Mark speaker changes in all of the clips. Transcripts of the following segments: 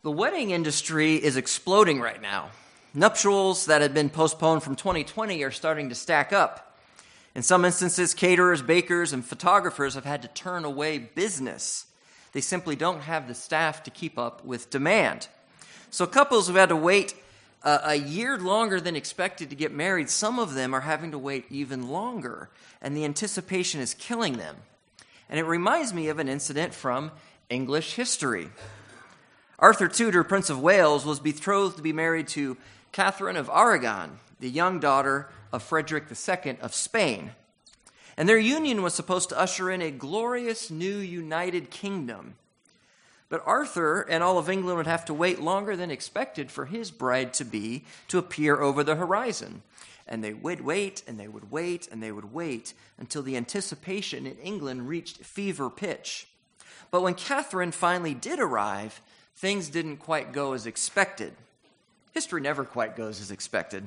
Speaker 1: The wedding industry is exploding right now. Nuptials that had been postponed from 2020 are starting to stack up. In some instances, caterers, bakers, and photographers have had to turn away business. They simply don't have the staff to keep up with demand. So couples who've had to wait a year longer than expected to get married, some of them are having to wait even longer, and the anticipation is killing them. And it reminds me of an incident from English history. Arthur Tudor, Prince of Wales, was betrothed to be married to Catherine of Aragon, the young daughter of Frederick II of Spain. And their union was supposed to usher in a glorious new united kingdom. But Arthur and all of England would have to wait longer than expected for his bride-to-be to appear over the horizon. And they would wait, and they would wait, and they would wait until the anticipation in England reached fever pitch. But when Catherine finally did arrive, things didn't quite go as expected. History never quite goes as expected.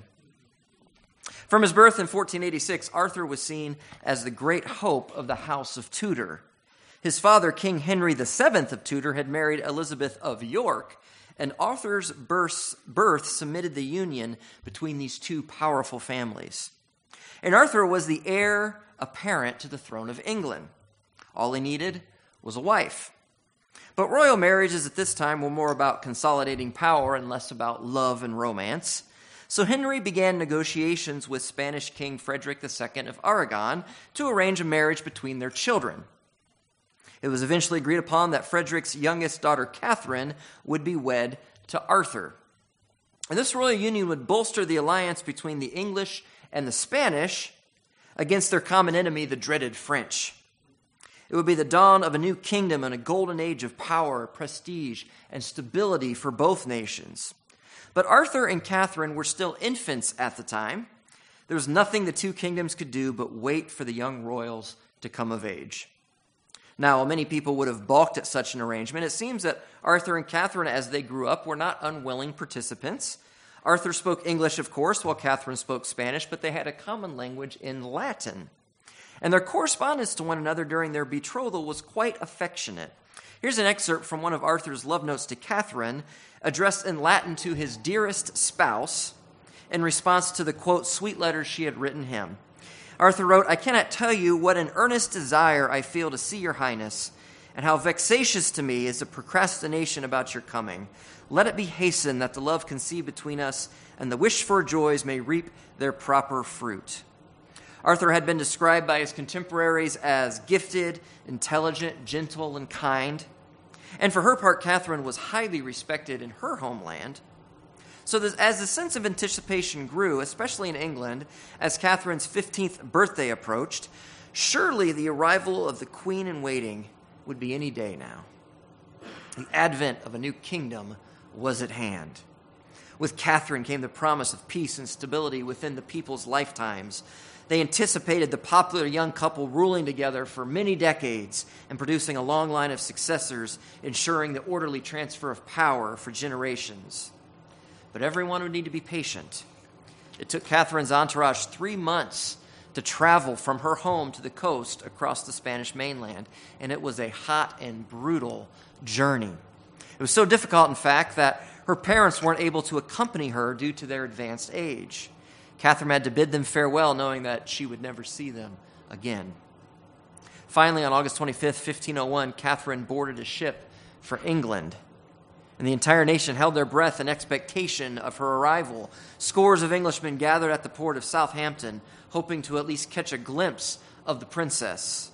Speaker 1: From his birth in 1486, Arthur was seen as the great hope of the House of Tudor. His father, King Henry VII of Tudor, had married Elizabeth of York, and Arthur's birth cemented the union between these two powerful families. And Arthur was the heir apparent to the throne of England. All he needed was a wife. But royal marriages at this time were more about consolidating power and less about love and romance. So Henry began negotiations with Spanish King Frederick II of Aragon to arrange a marriage between their children. It was eventually agreed upon that Frederick's youngest daughter, Catherine, would be wed to Arthur. And this royal union would bolster the alliance between the English and the Spanish against their common enemy, the dreaded French. It would be the dawn of a new kingdom and a golden age of power, prestige, and stability for both nations. But Arthur and Catherine were still infants at the time. There was nothing the two kingdoms could do but wait for the young royals to come of age. Now, while many people would have balked at such an arrangement, it seems that Arthur and Catherine, as they grew up, were not unwilling participants. Arthur spoke English, of course, while Catherine spoke Spanish, but they had a common language in Latin. And their correspondence to one another during their betrothal was quite affectionate. Here's an excerpt from one of Arthur's love notes to Catherine, addressed in Latin to his dearest spouse, in response to the, quote, sweet letters she had written him. Arthur wrote, "I cannot tell you what an earnest desire I feel to see your highness, and how vexatious to me is the procrastination about your coming. Let it be hastened that the love conceived between us and the wished-for joys may reap their proper fruit." Arthur had been described by his contemporaries as gifted, intelligent, gentle, and kind. And for her part, Catherine was highly respected in her homeland. So as the sense of anticipation grew, especially in England, as Catherine's 15th birthday approached, surely the arrival of the queen in waiting would be any day now. The advent of a new kingdom was at hand. With Catherine came the promise of peace and stability within the people's lifetimes. They anticipated the popular young couple ruling together for many decades and producing a long line of successors, ensuring the orderly transfer of power for generations. But everyone would need to be patient. It took Catherine's entourage 3 months to travel from her home to the coast across the Spanish mainland, and it was a hot and brutal journey. It was so difficult, in fact, that her parents weren't able to accompany her due to their advanced age. Catherine had to bid them farewell, knowing that she would never see them again. Finally, on August 25th, 1501, Catherine boarded a ship for England, and the entire nation held their breath in expectation of her arrival. Scores of Englishmen gathered at the port of Southampton, hoping to at least catch a glimpse of the princess.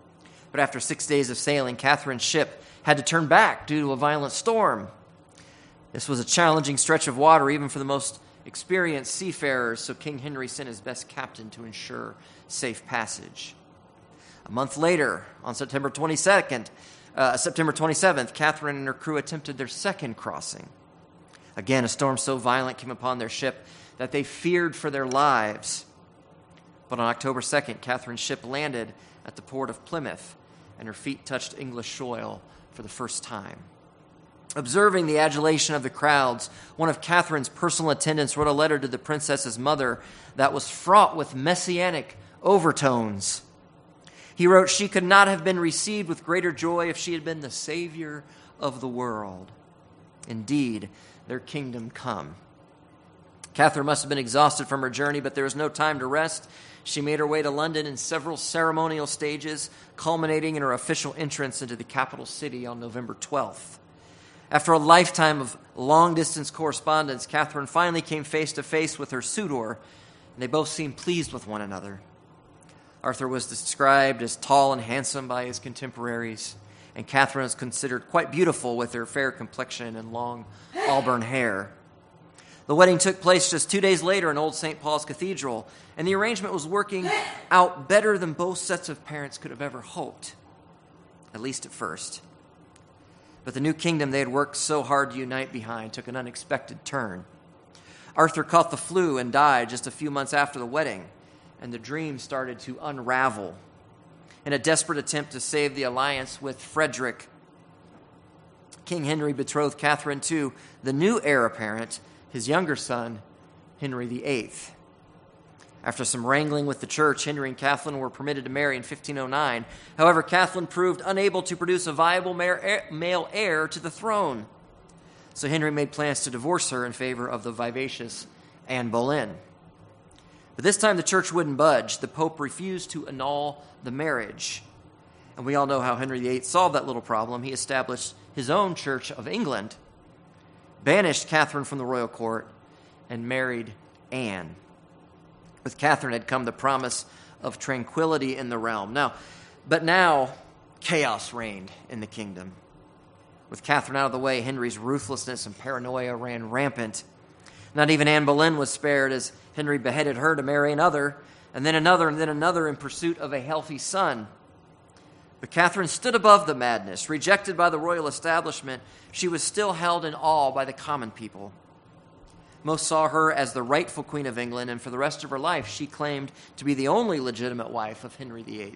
Speaker 1: But after 6 days of sailing, Catherine's ship had to turn back due to a violent storm. This was a challenging stretch of water, even for the most experienced seafarers, so King Henry sent his best captain to ensure safe passage. A month later, on September 27th, Catherine and her crew attempted their second crossing. Again, a storm so violent came upon their ship that they feared for their lives. But on October 2nd, Catherine's ship landed at the port of Plymouth, and her feet touched English soil for the first time. Observing the adulation of the crowds, one of Catherine's personal attendants wrote a letter to the princess's mother that was fraught with messianic overtones. He wrote, "She could not have been received with greater joy if she had been the Savior of the world." Indeed, their kingdom come. Catherine must have been exhausted from her journey, but there was no time to rest. She made her way to London in several ceremonial stages, culminating in her official entrance into the capital city on November 12th. After a lifetime of long-distance correspondence, Catherine finally came face-to-face with her suitor, and they both seemed pleased with one another. Arthur was described as tall and handsome by his contemporaries, and Catherine was considered quite beautiful with her fair complexion and long auburn hair. The wedding took place just 2 days later in Old St. Paul's Cathedral, and the arrangement was working out better than both sets of parents could have ever hoped, at least at first. But the new kingdom they had worked so hard to unite behind took an unexpected turn. Arthur caught the flu and died just a few months after the wedding, and the dream started to unravel. In a desperate attempt to save the alliance with Frederick, King Henry betrothed Catherine to the new heir apparent, his younger son, Henry VIII. After some wrangling with the church, Henry and Catherine were permitted to marry in 1509. However, Catherine proved unable to produce a viable male heir to the throne. So Henry made plans to divorce her in favor of the vivacious Anne Boleyn. But this time the church wouldn't budge. The Pope refused to annul the marriage. And we all know how Henry VIII solved that little problem. He established his own Church of England, banished Catherine from the royal court, and married Anne. With Catherine had come the promise of tranquility in the realm. But now, chaos reigned in the kingdom. With Catherine out of the way, Henry's ruthlessness and paranoia ran rampant. Not even Anne Boleyn was spared, as Henry beheaded her to marry another, and then another in pursuit of a healthy son. But Catherine stood above the madness. Rejected by the royal establishment, she was still held in awe by the common people. Most saw her as the rightful Queen of England, and for the rest of her life, she claimed to be the only legitimate wife of Henry VIII.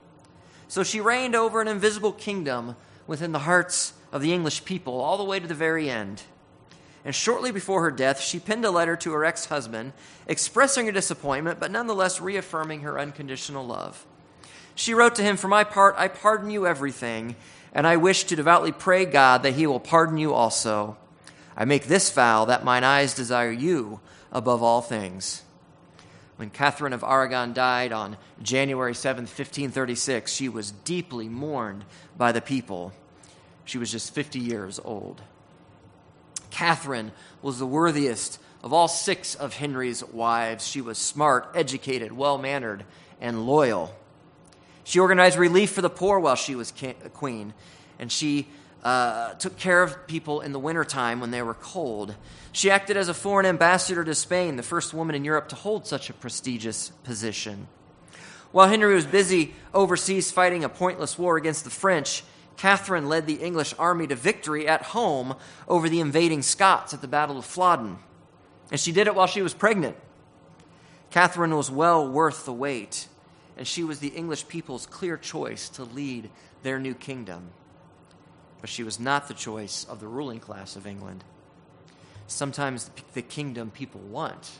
Speaker 1: So she reigned over an invisible kingdom within the hearts of the English people all the way to the very end. And shortly before her death, she penned a letter to her ex-husband, expressing her disappointment, but nonetheless reaffirming her unconditional love. She wrote to him, "For my part, I pardon you everything, and I wish to devoutly pray God that he will pardon you also. I make this vow that mine eyes desire you above all things." When Catherine of Aragon died on January 7th, 1536, she was deeply mourned by the people. She was just 50 years old. Catherine was the worthiest of all 6 of Henry's wives. She was smart, educated, well-mannered, and loyal. She organized relief for the poor while she was queen, and she took care of people in the wintertime when they were cold. She acted as a foreign ambassador to Spain, the first woman in Europe to hold such a prestigious position. While Henry was busy overseas fighting a pointless war against the French, Catherine led the English army to victory at home over the invading Scots at the Battle of Flodden. And she did it while she was pregnant. Catherine was well worth the wait, and she was the English people's clear choice to lead their new kingdom. But she was not the choice of the ruling class of England. Sometimes the kingdom people want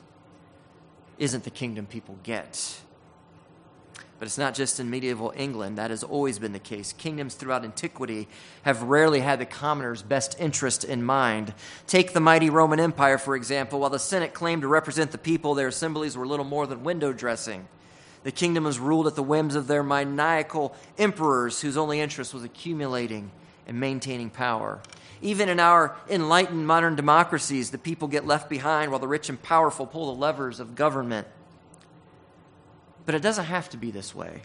Speaker 1: isn't the kingdom people get. But it's not just in medieval England. That has always been the case. Kingdoms throughout antiquity have rarely had the commoner's best interest in mind. Take the mighty Roman Empire, for example. While the Senate claimed to represent the people, their assemblies were little more than window dressing. The kingdom was ruled at the whims of their maniacal emperors, whose only interest was accumulating and maintaining power. Even in our enlightened modern democracies, the people get left behind while the rich and powerful pull the levers of government. But it doesn't have to be this way.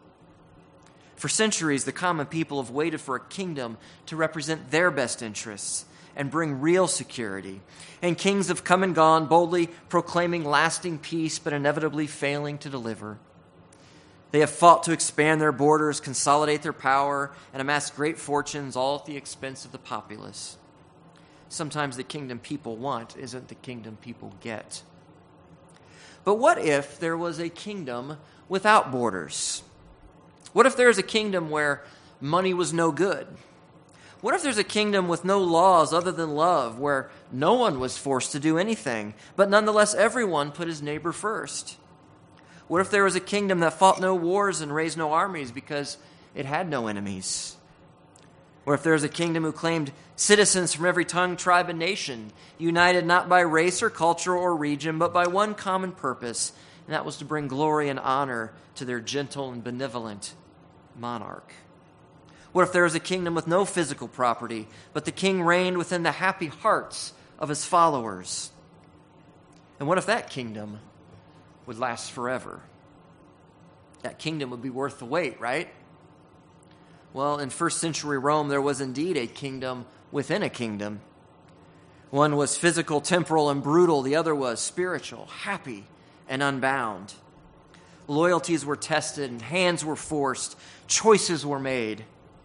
Speaker 1: For centuries, the common people have waited for a kingdom to represent their best interests and bring real security. And kings have come and gone, boldly proclaiming lasting peace, but inevitably failing to deliver. They have fought to expand their borders, consolidate their power, and amass great fortunes, all at the expense of the populace. Sometimes the kingdom people want isn't the kingdom people get. But what if there was a kingdom without borders? What if there's a kingdom where money was no good? What if there's a kingdom with no laws other than love, where no one was forced to do anything, but nonetheless everyone put his neighbor first? What if there was a kingdom that fought no wars and raised no armies because it had no enemies? Or if there's a kingdom who claimed citizens from every tongue, tribe, and nation, united not by race or culture or region, but by one common purpose, and that was to bring glory and honor to their gentle and benevolent monarch. What if there was a kingdom with no physical property, but the king reigned within the happy hearts of his followers? And what if that kingdom would last forever? That kingdom would be worth the wait, right? Well, in first century Rome, there was indeed a kingdom within a kingdom. One was physical, temporal, and brutal. The other was spiritual, happy, and unbound. Loyalties were tested, and hands were forced. Choices were made.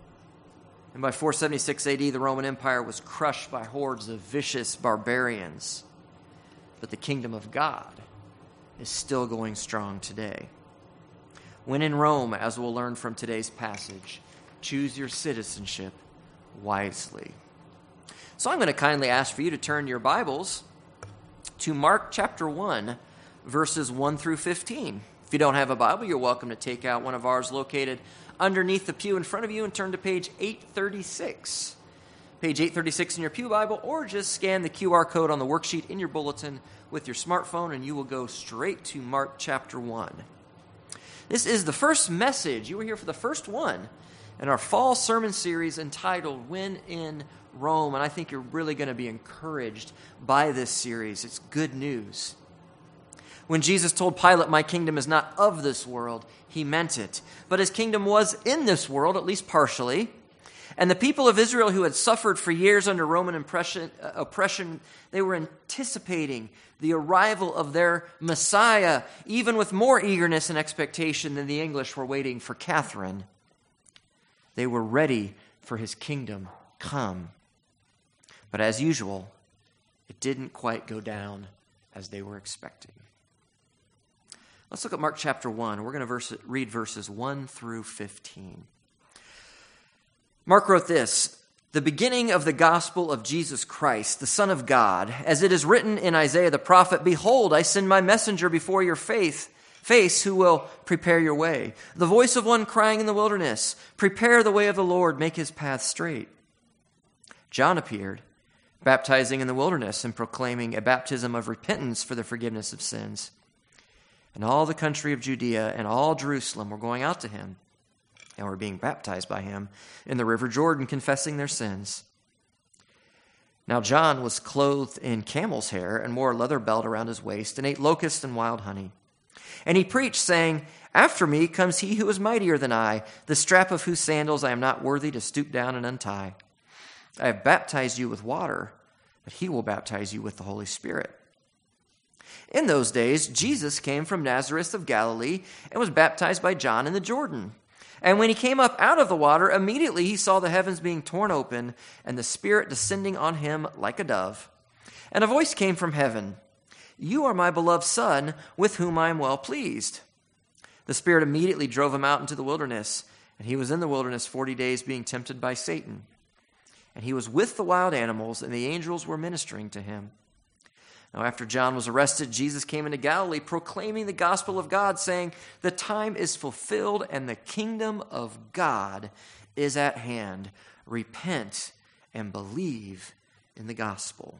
Speaker 1: And by 476 AD, the Roman Empire was crushed by hordes of vicious barbarians. But the kingdom of God is still going strong today. When in Rome, as we'll learn from today's passage, choose your citizenship wisely. So I'm going to kindly ask for you to turn your Bibles to Mark chapter 1, verses 1 through 15. If you don't have a Bible, you're welcome to take out one of ours located underneath the pew in front of you and turn to page 836. Page 836 in your pew Bible, or just scan the QR code on the worksheet in your bulletin with your smartphone, and you will go straight to Mark chapter 1. This is the first message. You were here for the first one in our fall sermon series entitled When in Rome. And I think you're really going to be encouraged by this series. It's good news. When Jesus told Pilate, "My kingdom is not of this world," he meant it. But his kingdom was in this world, at least partially. And the people of Israel who had suffered for years under Roman oppression, they were anticipating the arrival of their Messiah, even with more eagerness and expectation than the English were waiting for Catherine. They were ready for his kingdom come. But as usual, it didn't quite go down as they were expecting. Let's look at Mark chapter 1. We're going to read verses 1 through 15. Mark wrote this: "The beginning of the gospel of Jesus Christ, the Son of God, as it is written in Isaiah the prophet, 'Behold, I send my messenger before your face who will prepare your way. The voice of one crying in the wilderness, prepare the way of the Lord, make his path straight.' John appeared, baptizing in the wilderness and proclaiming a baptism of repentance for the forgiveness of sins. And all the country of Judea and all Jerusalem were going out to him and were being baptized by him in the river Jordan, confessing their sins. Now John was clothed in camel's hair and wore a leather belt around his waist and ate locusts and wild honey. And he preached, saying, 'After me comes he who is mightier than I, the strap of whose sandals I am not worthy to stoop down and untie. I have baptized you with water, but he will baptize you with the Holy Spirit.' In those days, Jesus came from Nazareth of Galilee and was baptized by John in the Jordan. And when he came up out of the water, immediately he saw the heavens being torn open and the Spirit descending on him like a dove. And a voice came from heaven, 'You are my beloved Son, with whom I am well pleased.' The Spirit immediately drove him out into the wilderness, and he was in the wilderness 40 days being tempted by Satan. And he was with the wild animals, and the angels were ministering to him. Now after John was arrested, Jesus came into Galilee, proclaiming the gospel of God, saying, 'The time is fulfilled, and the kingdom of God is at hand. Repent and believe in the gospel.'"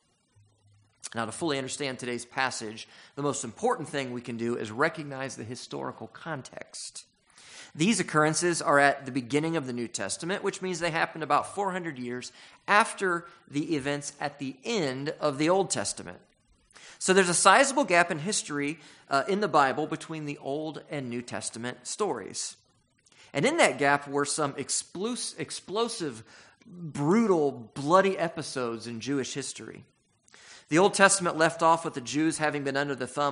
Speaker 1: Now, to fully understand today's passage, the most important thing we can do is recognize the historical context. These occurrences are at the beginning of the New Testament, which means they happened about 400 years after the events at the end of the Old Testament. So there's a sizable gap in history in the Bible between the Old and New Testament stories. And in that gap were some explosive, brutal, bloody episodes in Jewish history. The Old Testament left off with the Jews having been under the thumb